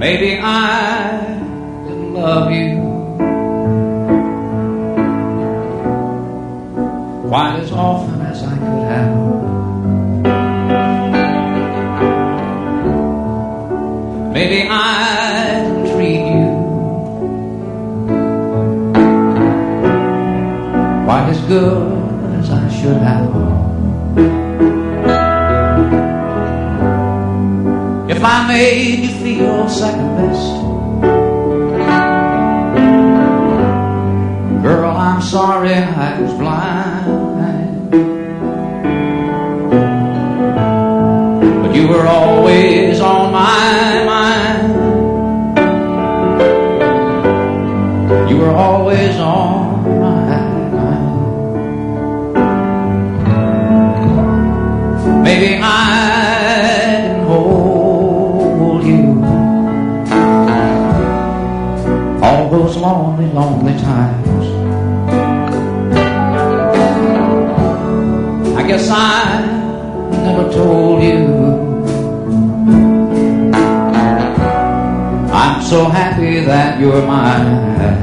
Maybe I didn't love you quite as often as I could have. Maybe I didn't treat you quite as good as I should have. If I made you feel second best, girl, I'm sorry I was blind. But you were always on my mind. You were always on my mind. Maybe I didn't hold you all those lonely, lonely times. I guess I never told you I'm so happy that you're mine.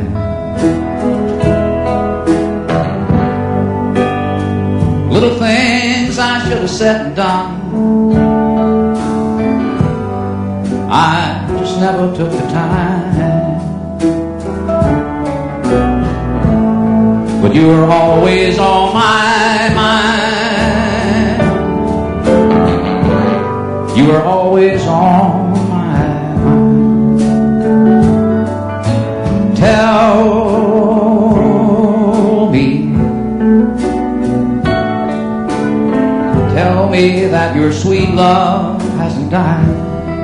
Little things I should have said and done, I just never took the time. But you were always on my mind. You were always on my mind. Tell me that your sweet love hasn't died.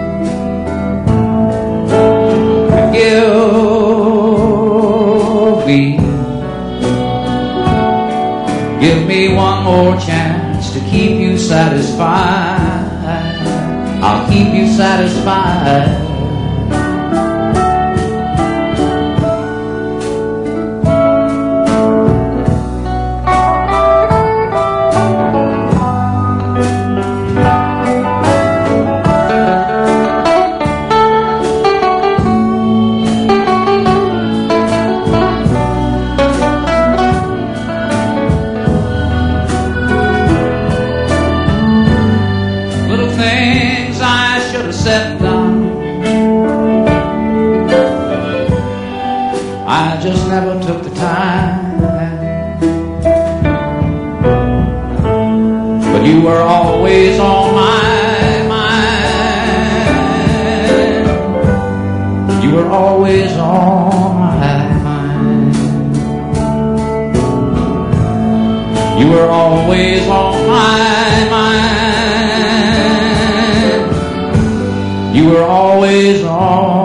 Give me one more chance to keep you satisfied. I'll keep you satisfied. Things I should have said and done, I just never took the time. But you were always on my mind. You were always on my mind. You were always on my mind. You were always on